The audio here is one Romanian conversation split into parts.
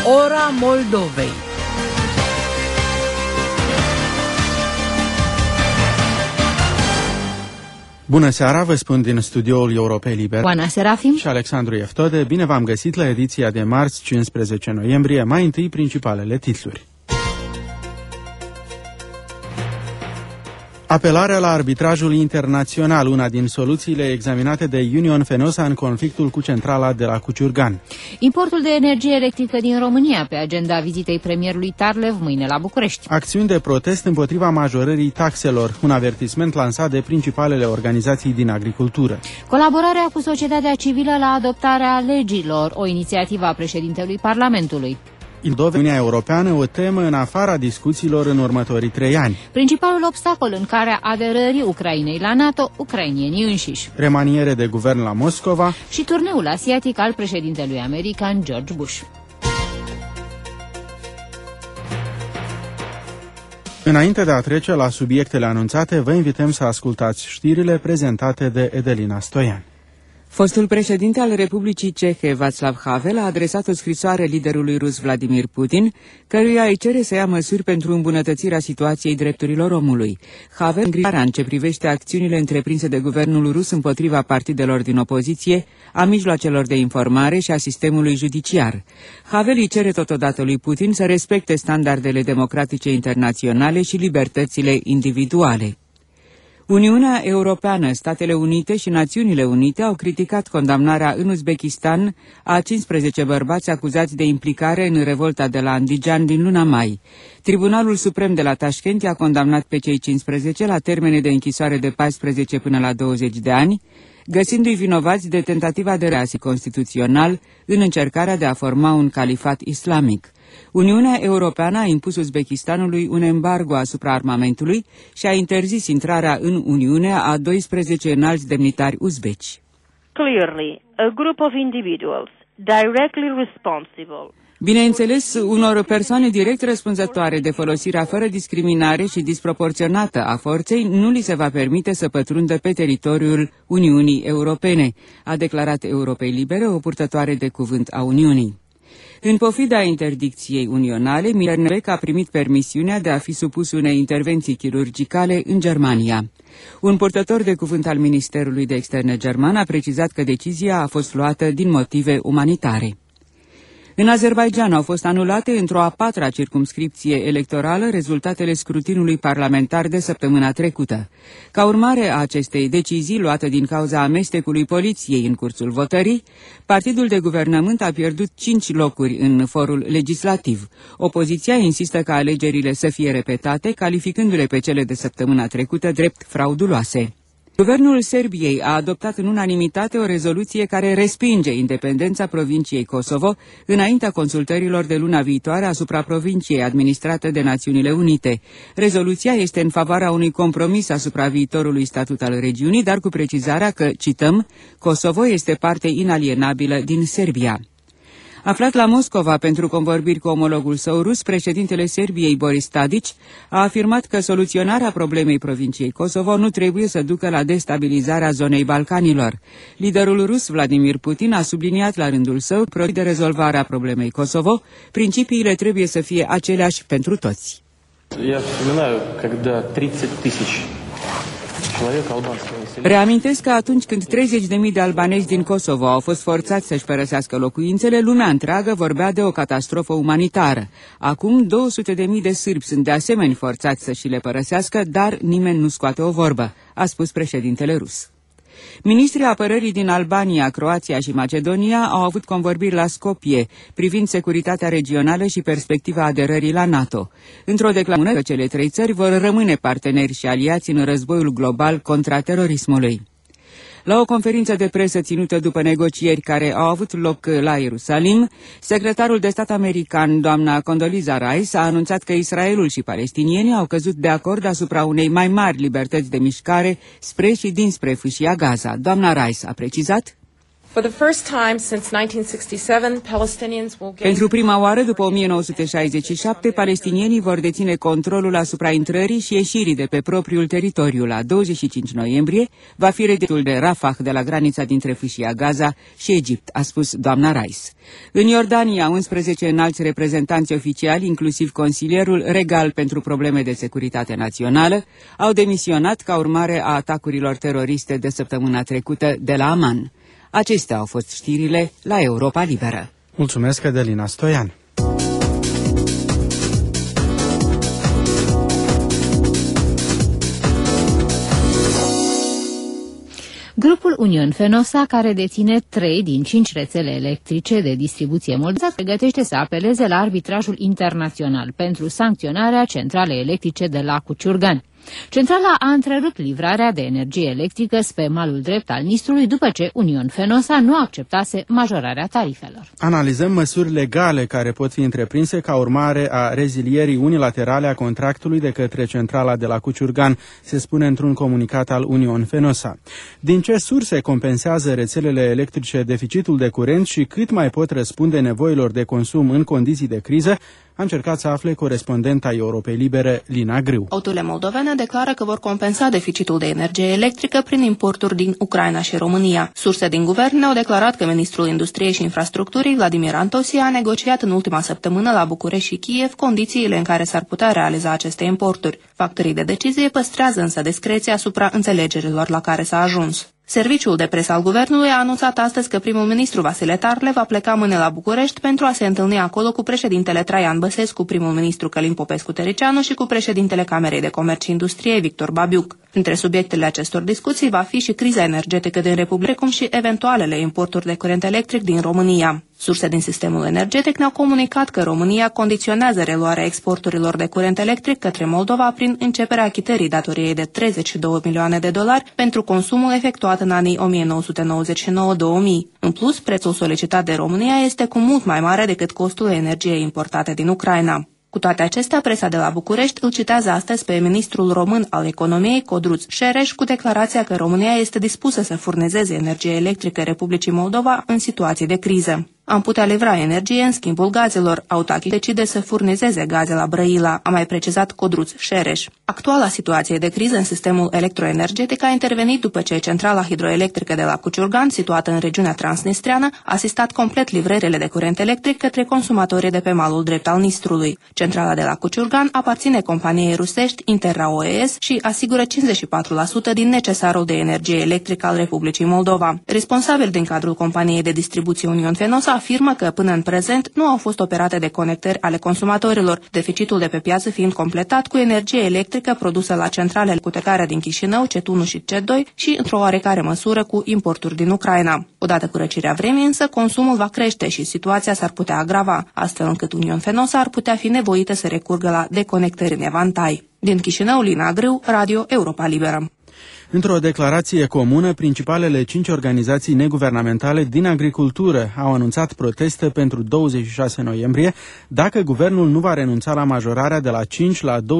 Ora Moldovei. Bună seara, vă spun din studioul Europei Liber. Oana Serafim și Alexandru Eftode. Bine v-am găsit la ediția de marți, 15 noiembrie. Mai întâi principalele titluri. Apelarea la arbitrajul internațional, una din soluțiile examinate de Union Fenosa în conflictul cu centrala de la Cuciurgan. Importul de energie electrică din România pe agenda vizitei premierului Tarlev mâine la București. Acțiuni de protest împotriva majorării taxelor, un avertisment lansat de principalele organizații din agricultură. Colaborarea cu societatea civilă la adoptarea legilor, o inițiativă a președintelui Parlamentului. Uniunea Europeană, o temă în afara discuțiilor în următorii 3 ani. Principalul obstacol în calea aderării Ucrainei la NATO, ucrainienii înșiși. Remaniere de guvern la Moscova și turneul asiatic al președintelui american George Bush. Înainte de a trece la subiectele anunțate, vă invităm să ascultați știrile prezentate de Edelina Stoian. Fostul președinte al Republicii Cehe, Václav Havel, a adresat o scrisoare liderului rus Vladimir Putin, căruia îi cere să ia măsuri pentru îmbunătățirea situației drepturilor omului. Havel îngrijorarea în ce privește acțiunile întreprinse de guvernul rus împotriva partidelor din opoziție, a mijloacelor de informare și a sistemului judiciar. Havel îi cere totodată lui Putin să respecte standardele democratice internaționale și libertățile individuale. Uniunea Europeană, Statele Unite și Națiunile Unite au criticat condamnarea în Uzbekistan a 15 bărbați acuzați de implicare în revolta de la Andijan din luna mai. Tribunalul Suprem de la Tashkent i-a condamnat pe cei 15 la termene de închisoare de 14 până la 20 de ani, găsindu-i vinovați de tentativa de reasi constituțional în încercarea de a forma un califat islamic. Uniunea Europeană a impus Uzbekistanului un embargo asupra armamentului și a interzis intrarea în Uniune a 12 înalți demnitari uzbeci. Clearly, a group of individuals directly responsible. Bineînțeles, unor persoane direct răspunzătoare de folosirea fără discriminare și disproporționată a forței nu li se va permite să pătrundă pe teritoriul Uniunii Europene, a declarat Europei Libere, o purtătoare de cuvânt a Uniunii. În pofida interdicției unionale, Mirnec a primit permisiunea de a fi supus unei intervenții chirurgicale în Germania. Un purtător de cuvânt al Ministerului de Externe german a precizat că decizia a fost luată din motive umanitare. În Azerbaidjan au fost anulate într-o a 4-a circumscripție electorală rezultatele scrutinului parlamentar de săptămâna trecută. Ca urmare a acestei decizii luate din cauza amestecului poliției în cursul votării, partidul de guvernământ a pierdut 5 locuri în forul legislativ. Opoziția insistă ca alegerile să fie repetate, calificându-le pe cele de săptămâna trecută drept frauduloase. Guvernul Serbiei a adoptat în unanimitate o rezoluție care respinge independența provinciei Kosovo înaintea consultărilor de luna viitoare asupra provinciei administrată de Națiunile Unite. Rezoluția este în favoarea unui compromis asupra viitorului statut al regiunii, dar cu precizarea că, cităm, Kosovo este parte inalienabilă din Serbia. Aflat la Moscova pentru convorbiri cu omologul său rus, președintele Serbiei Boris Tadic a afirmat că soluționarea problemei provinciei Kosovo nu trebuie să ducă la destabilizarea zonei Balcanilor. Liderul rus Vladimir Putin a subliniat la rândul său că de rezolvarea problemei Kosovo, principiile trebuie să fie aceleași pentru toți. Reamintesc că atunci când 30.000 de albanezi din Kosovo au fost forțați să-și părăsească locuințele, lumea întreagă vorbea de o catastrofă umanitară. Acum 200.000 de sârbi sunt de asemenea forțați să și le părăsească, dar nimeni nu scoate o vorbă, a spus președintele rus. Ministrii apărării din Albania, Croația și Macedonia au avut convorbiri la Skopje privind securitatea regională și perspectiva aderării la NATO. Într-o declarație că cele 3 țări vor rămâne parteneri și aliați în războiul global contra terorismului. La o conferință de presă ținută după negocieri care au avut loc la Ierusalim, secretarul de stat american, doamna Condoleezza Rice, a anunțat că Israelul și palestinienii au căzut de acord asupra unei mai mari libertăți de mișcare spre și dinspre fâșia Gaza. Doamna Rice a precizat: Pentru prima oară după 1967, palestinienii vor deține controlul asupra intrării și ieșirii de pe propriul teritoriu. La 25 noiembrie va fi redetul de Rafah de la granița dintre Fâșia Gaza și Egipt, a spus doamna Rice. În Iordania, 11 înalți reprezentanți oficiali, inclusiv consilierul regal pentru probleme de securitate națională, au demisionat ca urmare a atacurilor teroriste de săptămâna trecută de la Amman. Acestea au fost știrile la Europa Liberă. Mulțumesc, Adelina Stoian. Grupul Union Fenosa, care deține 3 din 5 rețele electrice de distribuție moldova, pregătește să apeleze la arbitrajul internațional pentru sancționarea centralei electrice de la Cuciurgan. Centrala a întrerupt livrarea de energie electrică spre malul drept al Nistrului după ce Union Fenosa nu acceptase majorarea tarifelor. Analizăm măsuri legale care pot fi întreprinse ca urmare a rezilierii unilaterale a contractului de către centrala de la Cuciurgan, se spune într-un comunicat al Union Fenosa. Din ce surse compensează rețelele electrice deficitul de curent și cât mai pot răspunde nevoilor de consum în condiții de criză, a încercat să afle corespondenta Europei Libere, Lina Grâu. Autoritățile moldovene declară că vor compensa deficitul de energie electrică prin importuri din Ucraina și România. Surse din guvern au declarat că ministrul Industriei și Infrastructurii, Vladimir Antosie, a negociat în ultima săptămână la București și Kiev condițiile în care s-ar putea realiza aceste importuri. Factorii de decizie păstrează însă discreția asupra înțelegerilor la care s-a ajuns. Serviciul de presă al guvernului a anunțat astăzi că primul ministru Vasile Tarle va pleca mâine la București pentru a se întâlni acolo cu președintele Traian Băsescu, primul ministru Călin Popescu-Tăricianu și cu președintele Camerei de Comerț și Industrie, Victor Babiuc. Între subiectele acestor discuții va fi și criza energetică din Republică, cum și eventualele importuri de curent electric din România. Surse din sistemul energetic ne-au comunicat că România condiționează reluarea exporturilor de curent electric către Moldova prin începerea achitării datoriei de 32 milioane de dolari pentru consumul efectuat în anii 1999-2000. În plus, prețul solicitat de România este cu mult mai mare decât costul energiei importate din Ucraina. Cu toate acestea, presa de la București îl citează astăzi pe ministrul român al economiei, Codruț Șereș, cu declarația că România este dispusă să furnizeze energie electrică Republicii Moldova în situații de criză. Am putea livra energie în schimbul gazelor. Autachi decide să furnizeze gaze la Brăila, a mai precizat Codruț Șereș. Actuala situație de criză în sistemul electroenergetic a intervenit după ce centrala hidroelectrică de la Cuciurgan, situată în regiunea transnistreană, a asistat complet livrările de curent electric către consumatorii de pe malul drept al Nistrului. Centrala de la Cuciurgan aparține companiei rusești Interra-OES și asigură 54% din necesarul de energie electrică al Republicii Moldova. Responsabil din cadrul companiei de distribuție Union Fenosa afirmă că până în prezent nu au fost operate deconectări ale consumatorilor, deficitul de pe piață fiind completat cu energie electrică produsă la centralele cutecare din Chișinău, C1 și C2 și, într-o oarecare măsură, cu importuri din Ucraina. Odată cu răcirea vremii, însă, consumul va crește și situația s-ar putea agrava, astfel încât Union Fenosa ar putea fi nevoită să recurgă la deconectări în evantai. Din Chișinău, Lina Grâu, Radio Europa Liberă. Într-o declarație comună, principalele 5 organizații neguvernamentale din agricultură au anunțat proteste pentru 26 noiembrie dacă guvernul nu va renunța la majorarea de la 5 la 20%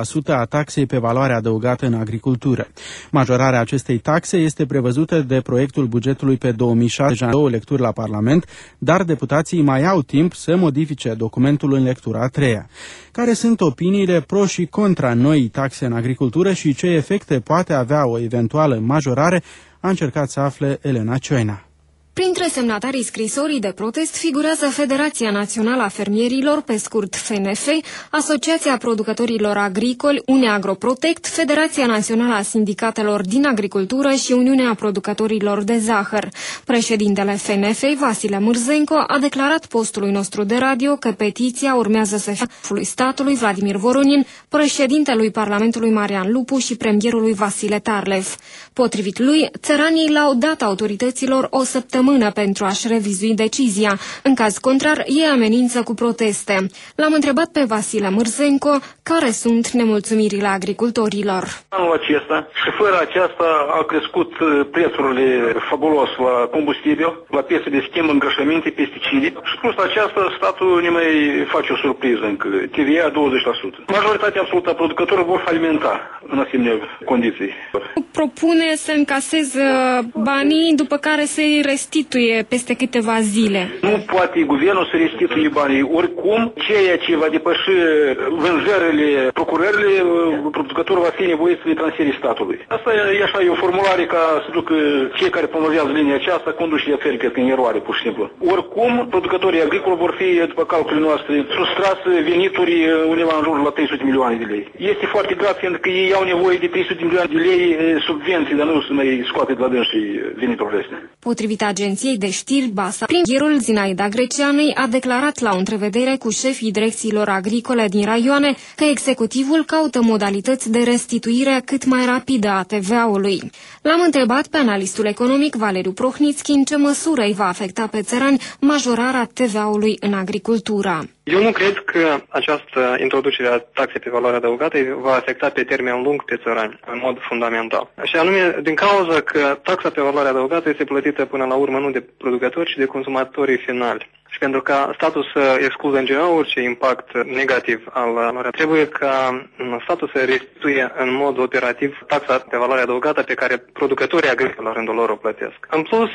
a taxei pe valoare adăugată în agricultură. Majorarea acestei taxe este prevăzută de proiectul bugetului pe 2006, deja în 2 lecturi la Parlament, dar deputații mai au timp să modifice documentul în lectura a 3-a. Care sunt opiniile pro și contra noii taxe în agricultură și ce efecte poate avea o eventuală majorare, a încercat să afle Elena Cioina. Printre semnatarii scrisorii de protest figurează Federația Națională a Fermierilor, pe scurt FNF, Asociația Producătorilor Agricoli, Uneagroprotect, Federația Națională a Sindicatelor din Agricultură și Uniunea Producătorilor de Zahăr. Președintele FNF, Vasile Mârzenco, a declarat postului nostru de radio că petiția urmează să fie șefului statului Vladimir Voronin, președintelui Parlamentului Marian Lupu și premierului Vasile Tarlev. Potrivit lui, țăranii l-au dat autorităților o săptămână pentru a-și revizui decizia. În caz contrar, ei amenință cu proteste. L-am întrebat pe Vasile Mârzenco care sunt nemulțumirile agricultorilor. Anul acesta și fără aceasta au crescut prețurile fabulos la combustibil, la piese de schimb, îngrășăminte, pesticide și plus aceasta statul ne mai face o surpriză încă, TVA 20%. Majoritatea absolută a producătorilor vor falimenta în asemenea condiții. Propune spune să încaseze banii, după care să-i restituie peste câteva zile. Nu poate guvernul să restituie banii. Oricum, ceea ce va depăși vânzările, procurările, producătorul va fi nevoit să le transfere statului. Asta e așa, e o formulare ca să ducă cei care promovează linia aceasta, conduși de țări, cred că în eroare, pur și simplu. Oricum, producătorii agricoli vor fi, după calculele noastre, sustrați venituri undeva în jur la 300 milioane de lei. Este foarte grav, pentru că ei au nevoie de 300 de milioane de lei subvenții, dar nu să mai scoate de la dânsii veniturile astea. Potrivit agenției de știri BASA, premierul Zinaida Greceanei a declarat la o întrevedere cu șefii direcțiilor agricole din raioane că executivul caută modalități de restituire cât mai rapidă a TVA-ului. L-am întrebat pe analistul economic Valeriu Prohnițchi în ce măsură îi va afecta pe țărani majorarea TVA-ului în agricultură. Eu nu cred că această introducere a taxei pe valoare adăugată va afecta pe termen lung pe țărani, în mod fundamental. Și anume, din cauza că taxa pe valoare adăugată este plătită până la urmă nu de producători, ci de consumatorii finali. Și pentru ca statul să excludă în general orice impact negativ al lor, trebuie ca statul să restituie în mod operativ taxa pe valoare adăugată pe care producătorii agricoli la rândul lor o plătesc. În plus,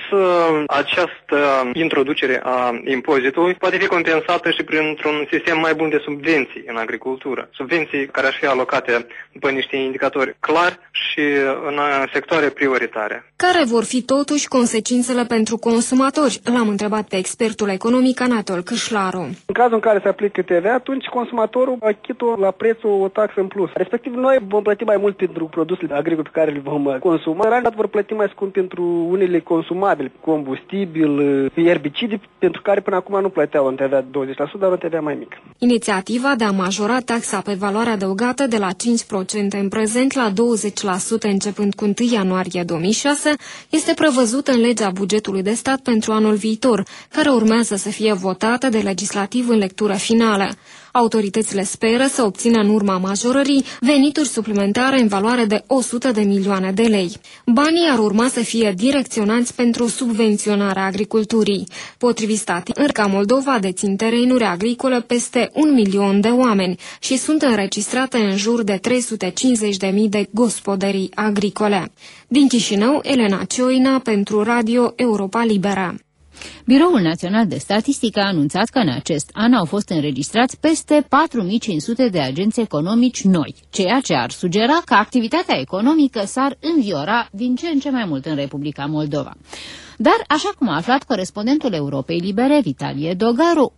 această introducere a impozitului poate fi compensată și printr-un sistem mai bun de subvenții în agricultură. Subvenții care ar fi alocate după niște indicatori clari și în sectoare prioritare. Care vor fi totuși consecințele pentru consumatori? L-am întrebat pe expertul economic Anatol Câșlaru. În cazul în care se aplică TVA, atunci consumatorul achită la prețul o taxă în plus. Respectiv, noi vom plăti mai mult pentru produsele agricole pe care le vom consuma. Realmente vor plăti mai scump pentru unele consumabile, combustibil, erbicidi, pentru care până acum nu plăteau un TVA 20%, dar un TVA mai mic. Inițiativa de a majora taxa pe valoare adăugată de la 5% în prezent la 20% începând cu 1 ianuarie 2006 este prevăzută în legea bugetului de stat pentru anul viitor, care urmează să fie votată de legislativ în lectură finală. Autoritățile speră să obțină în urma majorării venituri suplimentare în valoare de 100 de milioane de lei. Banii ar urma să fie direcționați pentru subvenționarea agriculturii. Potrivit Statistica Moldova dețin terenuri agricole peste 1 milion de oameni și sunt înregistrate în jur de 350.000 de gospodării agricole. Din Chișinău, Elena Cioina pentru Radio Europa Liberă. Biroul Național de Statistică a anunțat că în acest an au fost înregistrați peste 4.500 de agenți economici noi, ceea ce ar sugera că activitatea economică s-ar înviora din ce în ce mai mult în Republica Moldova. Dar, așa cum a aflat corespondentul Europei Libere, Vitalie Dogaru,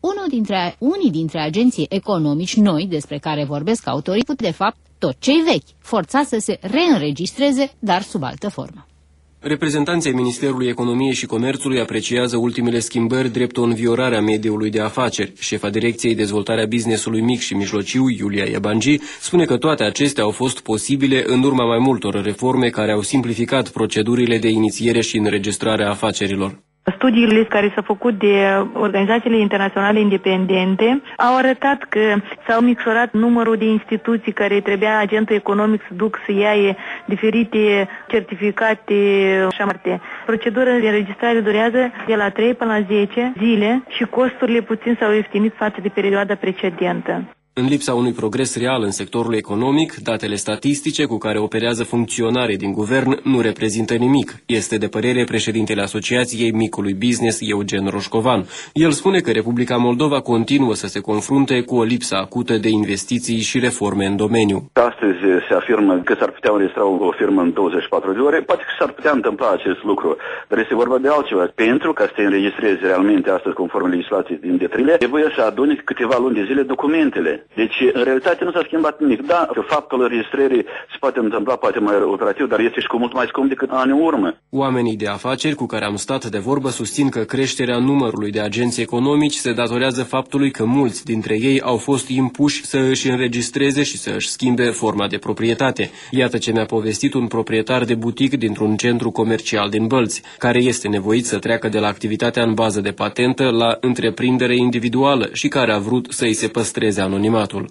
unii dintre agenții economici noi despre care vorbesc autorii, de fapt tot cei vechi, forțați să se reînregistreze, dar sub altă formă. Reprezentanții Ministerului Economiei și Comerțului apreciază ultimele schimbări drept o înviorare a mediului de afaceri. Șefa Direcției Dezvoltarea Businessului Mic și Mijlociu, Iulia Iabangi, spune că toate acestea au fost posibile în urma mai multor reforme care au simplificat procedurile de inițiere și înregistrare a afacerilor. Studiile care s-au făcut de organizațiile internaționale independente au arătat că s-au micșorat numărul de instituții care trebuia agentul economic să duc să ia diferite certificate și amarte. Procedura de înregistrare durează de la 3 până la 10 zile și costurile puțin s-au ieftinit față de perioada precedentă. În lipsa unui progres real în sectorul economic, datele statistice cu care operează funcționarii din guvern nu reprezintă nimic, este de părere președintele Asociației Micului Business, Eugen Roșcovan. El spune că Republica Moldova continuă să se confrunte cu o lipsă acută de investiții și reforme în domeniu. Astăzi se afirmă că s-ar putea înregistra o firmă în 24 de ore, poate că s-ar putea întâmpla acest lucru, dar este vorba de altceva. Pentru ca să te înregistrezi realmente astăzi conform legislației din detrile, trebuie să aduni câteva luni de zile documentele. Deci, în realitate nu s-a schimbat nimic. Da, că faptul înregistrării se poate întâmpla poate mai operativ, dar este și cu mult mai scump decât anii în urmă. Oamenii de afaceri cu care am stat de vorbă susțin că creșterea numărului de agenți economici se datorează faptului că mulți dintre ei au fost impuși să își înregistreze și să își schimbe forma de proprietate. Iată ce mi-a povestit un proprietar de butic dintr-un centru comercial din Bălți, care este nevoit să treacă de la activitatea în bază de patentă la întreprindere individuală și care a vrut să-i se păstreze anonimatul.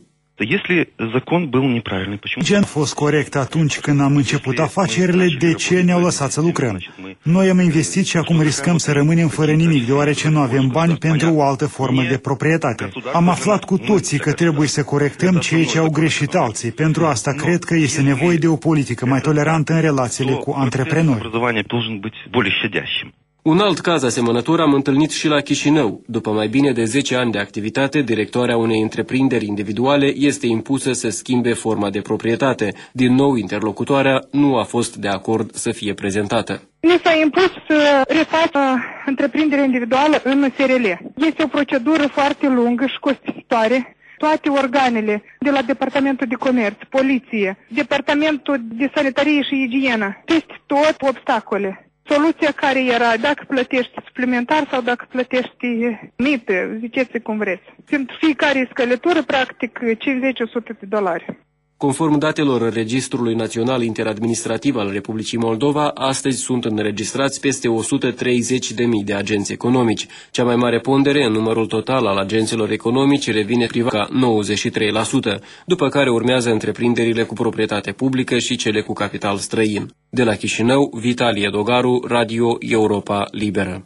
Если закон был неправильный, почему? Ce a fost corect atunci când am început afacerile, de ce ne-au lăsat să lucrăm? Noi am investit și acum riscăm să rămânem fără nimic, deoarece nu avem bani pentru o altă formă de proprietate. Am aflat cu toții că trebuie să corectăm ceea ce au greșit alții. Pentru asta cred că este nevoie de o politică mai tolerantă în relațiile cu antreprenori. Un alt caz asemănător am întâlnit și la Chișinău. După mai bine de 10 ani de activitate, directoarea unei întreprinderi individuale este impusă să schimbe forma de proprietate. Din nou, interlocutoarea nu a fost de acord să fie prezentată. Mi s-a impus să refac întreprinderea individuală în SRL. Este o procedură foarte lungă și costisitoare. Toate organele de la Departamentul de Comerț, Poliție, Departamentul de Sanitarie și Igienă, peste tot obstacole. Soluția care era dacă plătești suplimentar sau dacă plătești mită, ziceți cum vreți. Pentru fiecare scălătură, practic, $50-100. Conform datelor Registrului Național Interadministrativ al Republicii Moldova, astăzi sunt înregistrați peste 130.000 de agenți economici. Cea mai mare pondere în numărul total al agenților economici revine privat ca 93%, după care urmează întreprinderile cu proprietate publică și cele cu capital străin. De la Chișinău, Vitalie Dogaru, Radio Europa Liberă.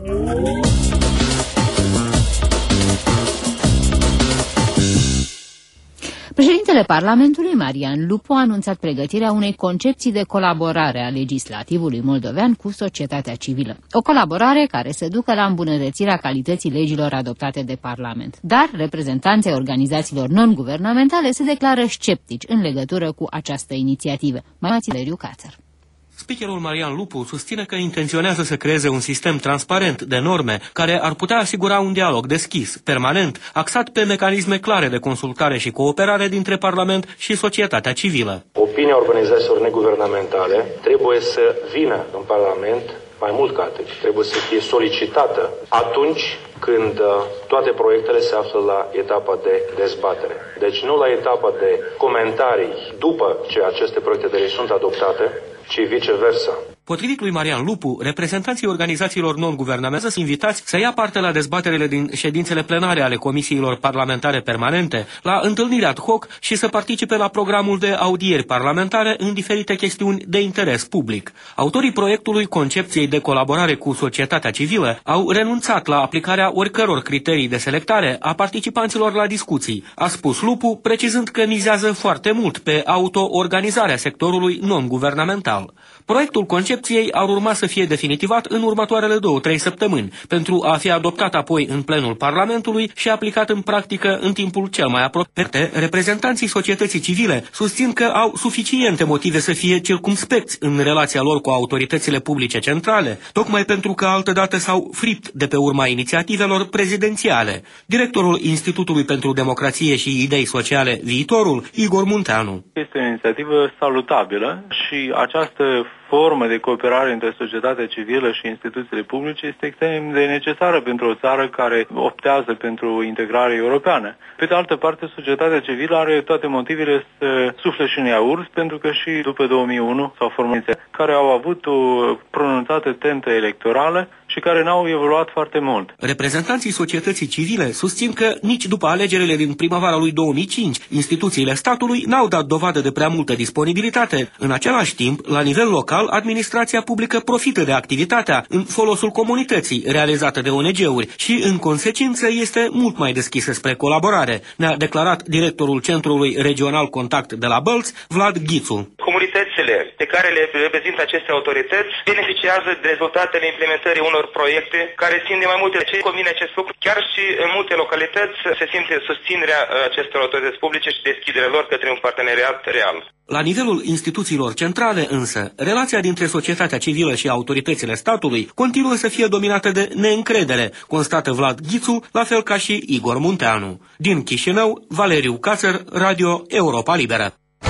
Președintele Parlamentului, Marian Lupu, a anunțat pregătirea unei concepții de colaborare a legislativului moldovean cu societatea civilă. O colaborare care să ducă la îmbunătățirea calității legilor adoptate de Parlament. Dar reprezentanții organizațiilor non-guvernamentale se declară sceptici în legătură cu această inițiativă. Mai Valeriu Cațăr. Speakerul Marian Lupu susține că intenționează să creeze un sistem transparent de norme care ar putea asigura un dialog deschis, permanent, axat pe mecanisme clare de consultare și cooperare dintre Parlament și societatea civilă. Opinia organizațiilor neguvernamentale trebuie să vină în Parlament mai mult ca atât. Trebuie să fie solicitată atunci când toate proiectele se află la etapa de dezbatere. Deci nu la etapa de comentarii după ce aceste proiecte de lege sunt adoptate, ci viceversa. Potrivit lui Marian Lupu, reprezentanții organizațiilor non-guvernamentale sunt invitați să ia parte la dezbaterele din ședințele plenare ale comisiilor parlamentare permanente, la întâlniri ad hoc și să participe la programul de audieri parlamentare în diferite chestiuni de interes public. Autorii proiectului Concepției de colaborare cu societatea civilă au renunțat la aplicarea oricăror criterii de selectare a participanților la discuții, a spus Lupu, precizând că mizează foarte mult pe auto-organizarea sectorului non-guvernamental. Proiectul concepției ar urma să fie definitivat în următoarele 2-3 săptămâni, pentru a fi adoptat apoi în plenul Parlamentului și aplicat în practică în timpul cel mai apropiat. Reprezentanții societății civile susțin că au suficiente motive să fie circumspecți în relația lor cu autoritățile publice centrale, tocmai pentru că altădată s-au fript de pe urma inițiativelor prezidențiale. Directorul Institutului pentru Democrație și Idei Sociale Viitorul, Igor Munteanu. Este o inițiativă salutabilă și această formă de cooperare între societatea civilă și instituțiile publice este extrem de necesară pentru o țară care optează pentru integrare europeană. Pe de altă parte, societatea civilă are toate motivele să sufle și în ea urs, pentru că și după 2001 s-au format care au avut o pronunțată tentă electorală și care n-au evoluat foarte mult. Reprezentanții societății civile susțin că nici după alegerile din primăvara lui 2005, instituțiile statului n-au dat dovadă de prea multă disponibilitate. În același timp, la nivel local, administrația publică profită de activitatea în folosul comunității realizată de ONG-uri și, în consecință, este mult mai deschisă spre colaborare, ne-a declarat directorul Centrului Regional Contact de la Bălți, Vlad Ghițu. Comunitățile pe care le reprezintă aceste autorități beneficiază de rezultatele implementării unor proiecte care țin de mai multe. Ce convine acest lucru? Chiar și în multe localități se simte susținerea acestor autorități publice și deschiderea lor către un parteneriat real. La nivelul instituțiilor centrale, însă, relația dintre societatea civilă și autoritățile statului continuă să fie dominată de neîncredere, constată Vlad Ghițu, la fel ca și Igor Munteanu. Din Chișinău, Valeriu Cațăr, Radio Europa Liberă.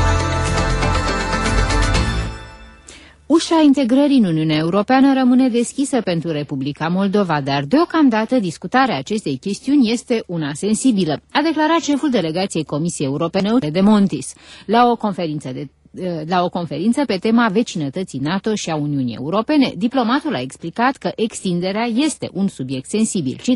Ușa integrării în Uniunea Europeană rămâne deschisă pentru Republica Moldova, dar deocamdată discutarea acestei chestiuni este una sensibilă, a declarat șeful delegației Comisiei Europene de Montis la o conferință pe tema vecinătății NATO și a Uniunii Europene. Diplomatul a explicat că extinderea este un subiect sensibil. Cităm: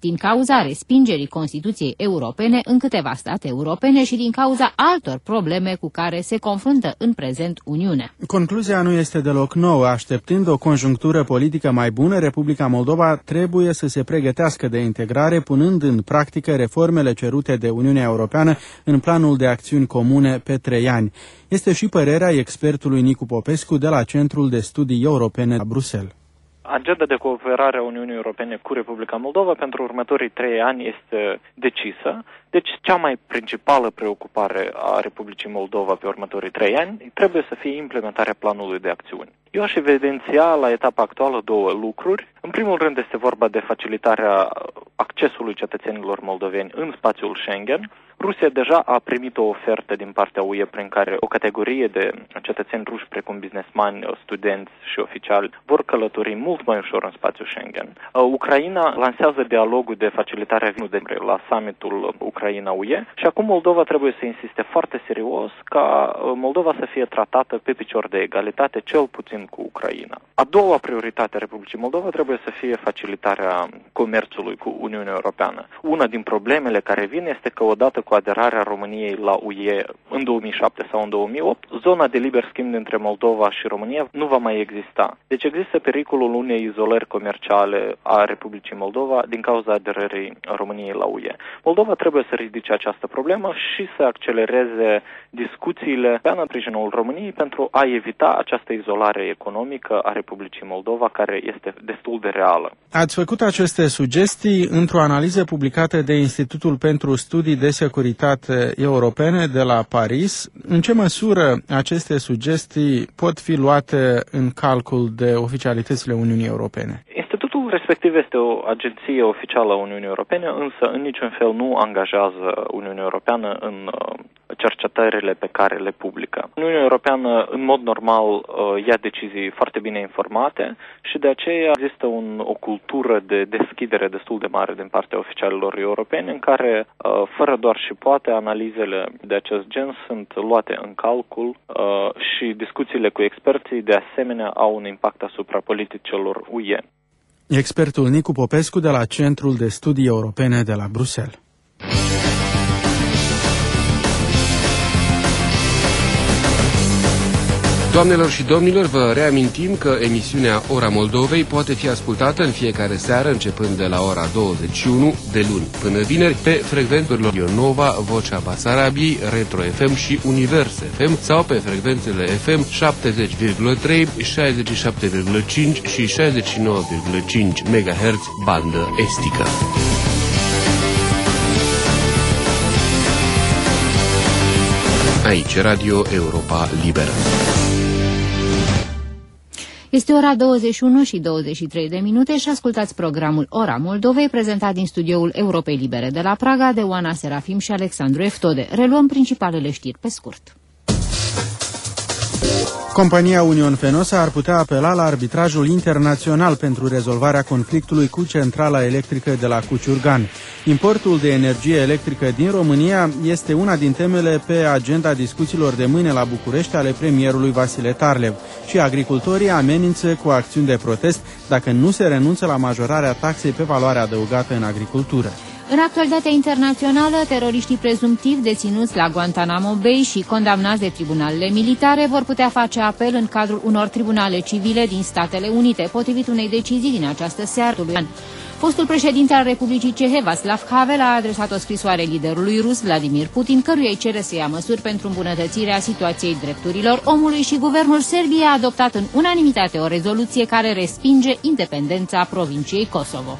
din cauza respingerii Constituției europene în câteva state europene și din cauza altor probleme cu care se confruntă în prezent Uniunea. Concluzia nu este deloc nouă. Așteptând o conjunctură politică mai bună, Republica Moldova trebuie să se pregătească de integrare, punând în practică reformele cerute de Uniunea Europeană în planul de acțiuni comune pe 3 ani. Este și părerea expertului Nicu Popescu de la Centrul de Studii Europene la Bruxelles. Agenda de cooperare a Uniunii Europene cu Republica Moldova pentru următorii 3 ani este decisă. Deci cea mai principală preocupare a Republicii Moldova pe următorii 3 ani trebuie să fie implementarea planului de acțiuni. Eu aș evidenția la etapa actuală 2 lucruri. În primul rând este vorba de facilitarea accesului cetățenilor moldoveni în spațiul Schengen. Rusia deja a primit o ofertă din partea UE prin care o categorie de cetățeni ruși precum businessmani, studenți și oficiali vor călători mult mai ușor în spațiul Schengen. Ucraina lansează dialogul de facilitare la summitul Ucraina-UE și acum Moldova trebuie să insiste foarte serios ca Moldova să fie tratată pe picior de egalitate, cel puțin cu Ucraina. A doua prioritate a Republicii Moldova trebuie să fie facilitarea comerțului cu Uniunea Europeană. Una din problemele care vin este că odată cu aderarea României la UE în 2007 sau în 2008, zona de liber schimb dintre Moldova și România nu va mai exista. Deci există pericolul unei izolări comerciale a Republicii Moldova din cauza aderării României la UE. Moldova trebuie să ridice această problemă și să accelereze discuțiile pe sprijinul României pentru a evita această izolare economică a Republicii Moldova, care este destul de reală. Ați făcut aceste sugestii într-o analiză publicată de Institutul pentru Studii de Securitate Europene de la Paris. În ce măsură aceste sugestii pot fi luate în calcul de oficialitățile Uniunii Europene? Institutul respectiv este o agenție oficială a Uniunii Europene, însă în niciun fel nu angajează Uniunea Europeană în cercetările pe care le publică. Uniunea Europeană, în mod normal, ia decizii foarte bine informate și de aceea există o cultură de deschidere destul de mare din partea oficialilor europeni, în care, fără doar și poate, analizele de acest gen sunt luate în calcul și discuțiile cu experții, de asemenea, au un impact asupra politicilor UE. Expertul Nicu Popescu de la Centrul de Studii Europene de la Bruxelles. Doamnelor și domnilor, vă reamintim că emisiunea Ora Moldovei poate fi ascultată în fiecare seară, începând de la ora 21, de luni până vineri, pe frecvențele Ionova, Vocea Basarabiei, Retro FM și Univers FM sau pe frecvențele FM 70,3, 67,5 și 69,5 MHz bandă estică. Aici, Radio Europa Liberă. Este ora 21 și 23 de minute și ascultați programul Ora Moldovei, prezentat din studioul Europei Libere de la Praga de Oana Serafim și Alexandru Eftode. Reluăm principalele știri pe scurt. Compania Union Fenosa ar putea apela la arbitrajul internațional pentru rezolvarea conflictului cu centrala electrică de la Cuciurgan. Importul de energie electrică din România este una din temele pe agenda discuțiilor de mâine la București ale premierului Vasile Tarlev și agricultorii amenință cu acțiuni de protest dacă nu se renunță la majorarea taxei pe valoare adăugată în agricultură. În actualitatea internațională, teroriștii prezumtiv deținuți la Guantanamo Bay și condamnați de tribunalele militare vor putea face apel în cadrul unor tribunale civile din Statele Unite, potrivit unei decizii din această seară. Fostul președinte al Republicii Cehe, Václav Havel, a adresat o scrisoare liderului rus, Vladimir Putin, căruia îi cere să ia măsuri pentru îmbunătățirea situației drepturilor omului, și guvernul Serbiei a adoptat în unanimitate o rezoluție care respinge independența provinciei Kosovo.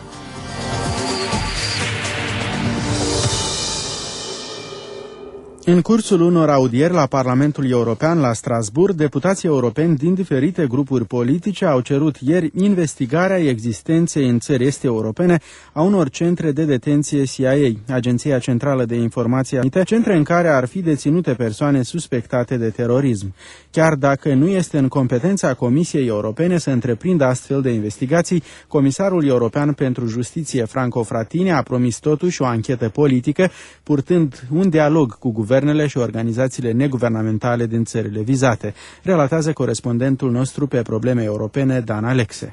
În cursul unor audieri la Parlamentul European la Strasbourg, deputații europeni din diferite grupuri politice au cerut ieri investigarea existenței în țări este europene a unor centre de detenție CIA, Agenția Centrală de Informație, centre în care ar fi deținute persoane suspectate de terorism. Chiar dacă nu este în competența Comisiei Europene să întreprindă astfel de investigații, Comisarul European pentru Justiție, Franco Frattini, a promis totuși o anchetă politică, purtând un dialog cu guvernele și organizațiile neguvernamentale din țările vizate, relatează corespondentul nostru pe probleme europene, Dan Alexe.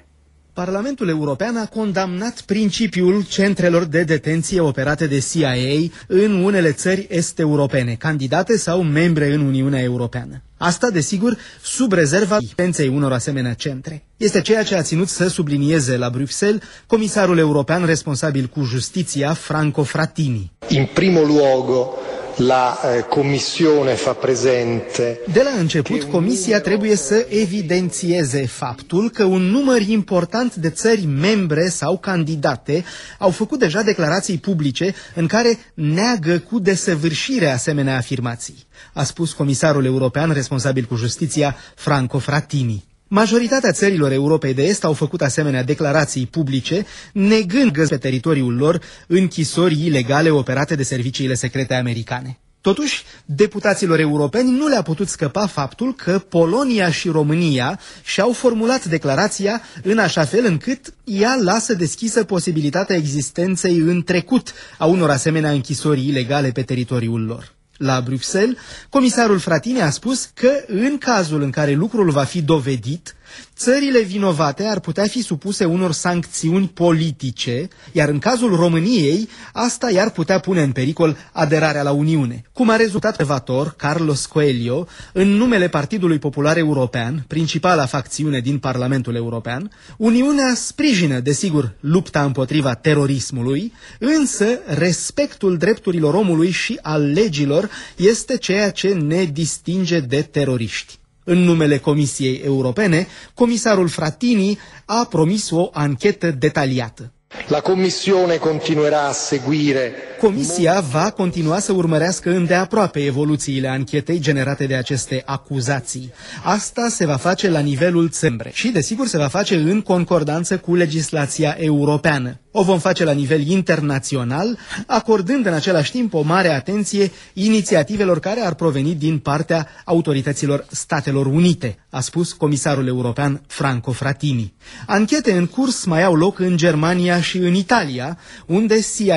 Parlamentul European a condamnat principiul centrelor de detenție operate de CIA în unele țări est-europene, candidate sau membre în Uniunea Europeană. Asta, desigur, sub rezerva existenței unor asemenea centre. Este ceea ce a ținut să sublinieze la Bruxelles comisarul european responsabil cu justiția, Franco Frattini. In primo luogo, la Commissione fa presente. De la început, Comisia trebuie să evidențieze faptul că un număr important de țări membre sau candidate au făcut deja declarații publice în care neagă cu desăvârșire asemenea afirmații, a spus comisarul european responsabil cu justiția, Franco Frattini. Majoritatea țărilor Europei de Est au făcut asemenea declarații publice, negând pe teritoriul lor închisori ilegale operate de serviciile secrete americane. Totuși, deputaților europeni nu le-a putut scăpa faptul că Polonia și România și-au formulat declarația în așa fel încât ea lasă deschisă posibilitatea existenței în trecut a unor asemenea închisori ilegale pe teritoriul lor. La Bruxelles, comisarul Frattini a spus că, în cazul în care lucrul va fi dovedit, țările vinovate ar putea fi supuse unor sancțiuni politice, iar în cazul României, asta i-ar putea pune în pericol aderarea la Uniune. Cum a rezultat conservator Carlos Coelho, în numele Partidului Popular European, principala facțiune din Parlamentul European, Uniunea sprijină, desigur, lupta împotriva terorismului, însă respectul drepturilor omului și al legilor este ceea ce ne distinge de teroriști. În numele Comisiei Europene, comisarul Frattini a promis o anchetă detaliată. La Commissione continuerà a seguire. Comisia va continua să urmărească îndeaproape evoluțiile anchetei generate de aceste acuzații. Asta se va face la nivelul țării și, desigur, se va face în concordanță cu legislația europeană. O vom face la nivel internațional, acordând în același timp o mare atenție inițiativelor care ar proveni din partea autorităților Statelor Unite, a spus comisarul european Franco Frattini. Anchete în curs mai au loc în Germania și în Italia, unde CIA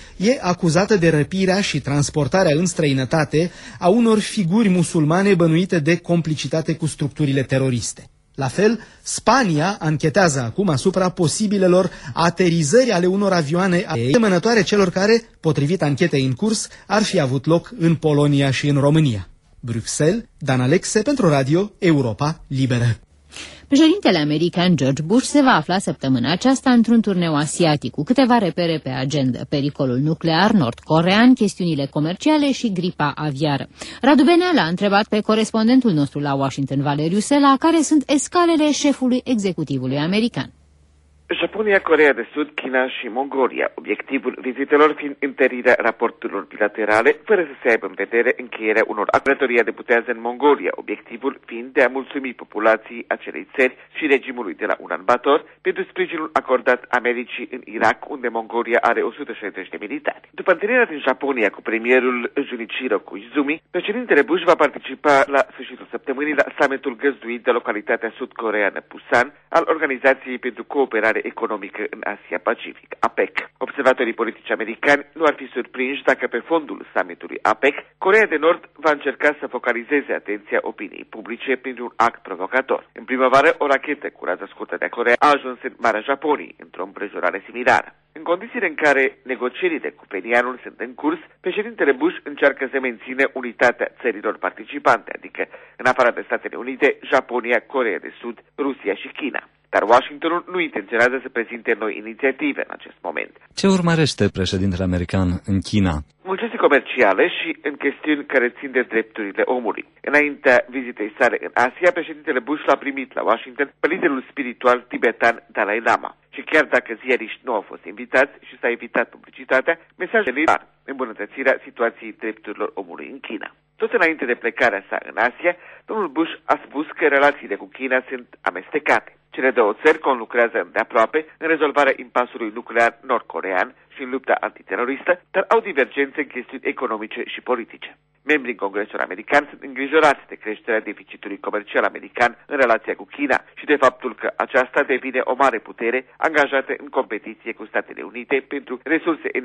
e acuzată de răpirea și transportarea în străinătate a unor figuri musulmane bănuite de complicitate cu structurile teroriste. La fel, Spania anchetează acum asupra posibilelor aterizări ale unor avioane asemănătoare celor care, potrivit anchetei în curs, ar fi avut loc în Polonia și în România. Bruxelles, Dan Alexe pentru Radio Europa Liberă. Președintele american George Bush se va afla săptămâna aceasta într-un turneu asiatic cu câteva repere pe agenda: pericolul nuclear, nord-corean, chestiunile comerciale și gripa aviară. Radu Benea l-a întrebat pe corespondentul nostru la Washington, Valeriu Sela, care sunt escalele șefului executivului american. Japonia, Coreea de Sud, China și Mongolia, obiectivul vizitelor fiind întărirea raporturilor bilaterale, fără să se aibă în vedere încheierea unor acordatoria deputează în Mongolia, obiectivul fiind de a mulțumi populației acelei țări și regimului de la Ulan Bator pentru sprijinul acordat Americii în Irak, unde Mongolia are 160 de militari. După întâlnirea din Japonia cu premierul Junichiro Koizumi, președintele Bush va participa la sfârșitul săptămânii la summitul găzduit de localitatea sud-coreeană Busan al Organizației pentru Cooperare Economică în Asia-Pacific, APEC. Observatorii politici americani nu ar fi surprinși dacă pe fondul summitului APEC, Coreea de Nord va încerca să focalizeze atenția opiniei publice printr-un act provocator. În primăvară, o rachetă cu rază scurtă de Coreea a ajuns în Marea Japoniei, într-o împrejurare similară. În condițiile în care negocierile cu Pyongyangul sunt în curs, președintele Bush încearcă să mențină unitatea țărilor participante, adică în afară de Statele Unite, Japonia, Coreea de Sud, Rusia și China. Dar Washingtonul nu intenționează să prezinte noi inițiative în acest moment. Ce urmărește președintele american în China? Mulțume comerciale și în chestiuni care țin de drepturile omului. Înaintea vizitei sale în Asia, președintele Bush l-a primit la Washington pe liderul spiritual tibetan Dalai Lama. Și chiar dacă ziariști nu au fost invitați și s-a evitat publicitatea, mesajele clar: îmbunătățirea situației drepturilor omului în China. Tot înainte de plecarea sa în Asia, domnul Bush a spus că relațiile cu China sunt amestecate. Cele două țări conlucrează îndeaproape în rezolvarea impasului nuclear nord-corean și în lupta antiteroristă, dar au divergențe în chestiuni economice și politice. Membrii în Congresul American sunt îngrijorați de creșterea deficitului comercial american în relația cu China și de faptul că aceasta devine o mare putere angajată în competiție cu Statele Unite pentru resurse